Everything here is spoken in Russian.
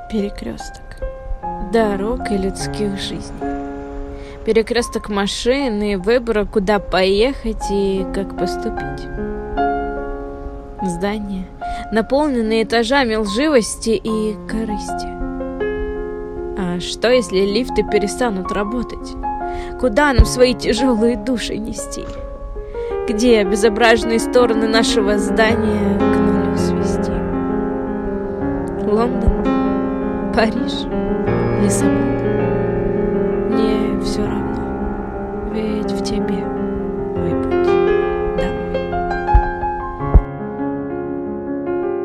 Перекресток дорог и людских жизней. Перекресток машин и выбора, куда поехать и как поступить. Здания, наполненные этажами лживости и корысти. А что, если лифты перестанут работать? Куда нам свои тяжелые души нести? Где обезображенные стороны нашего здания к нулю свести? Лондон, Париж, Лиссабон.